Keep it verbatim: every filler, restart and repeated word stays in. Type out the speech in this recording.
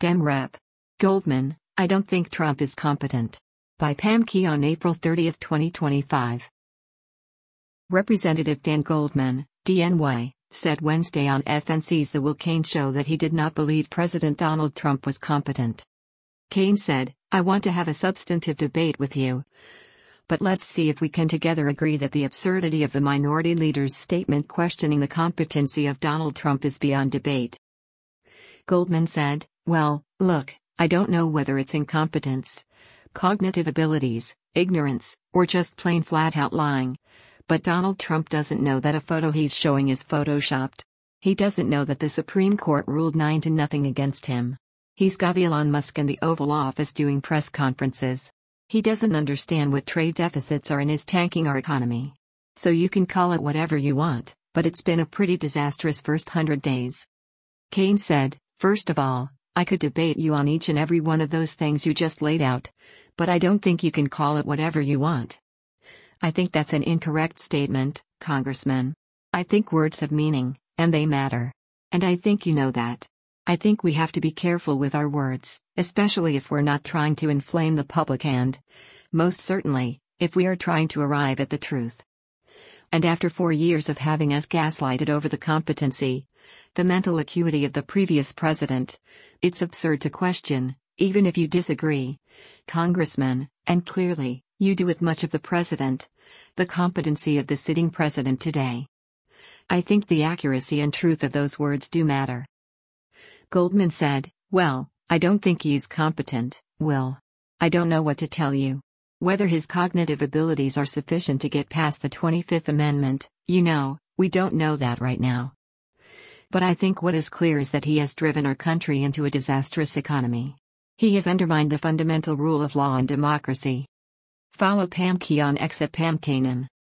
Dem Rep. Goldman, I don't think Trump is competent. By Pam Key on April thirtieth, twenty twenty-five. Representative Dan Goldman, D N Y, said Wednesday on F N C's The Will Cain Show that he did not believe President Donald Trump was competent. Cain said, "I want to have a substantive debate with you. But let's see if we can together agree that the absurdity of the minority leader's statement questioning the competency of Donald Trump is beyond debate." Goldman said, "Well, look, I don't know whether it's incompetence, cognitive abilities, ignorance, or just plain flat-out lying. But Donald Trump doesn't know that a photo he's showing is photoshopped. He doesn't know that the Supreme Court ruled nine to nothing against him. He's got Elon Musk in the Oval Office doing press conferences. He doesn't understand what trade deficits are and is tanking our economy. So you can call it whatever you want, but it's been a pretty disastrous first hundred days." Cain said, "First of all, I could debate you on each and every one of those things you just laid out, but I don't think you can call it whatever you want. I think that's an incorrect statement, Congressman. I think words have meaning, and they matter. And I think you know that. I think we have to be careful with our words, especially if we're not trying to inflame the public and, most certainly, if we are trying to arrive at the truth. And after four years of having us gaslighted over the competency, the mental acuity of the previous president, it's absurd to question, even if you disagree, Congressman, and clearly, you do with much of the president, the competency of the sitting president today. I think the accuracy and truth of those words do matter." Goldman said, "Well, I don't think he's competent, Will. I don't know what to tell you. Whether his cognitive abilities are sufficient to get past the twenty-fifth Amendment, you know, we don't know that right now. But I think what is clear is that he has driven our country into a disastrous economy. He has undermined the fundamental rule of law and democracy." Follow Pam Key on X at Pam Kanan.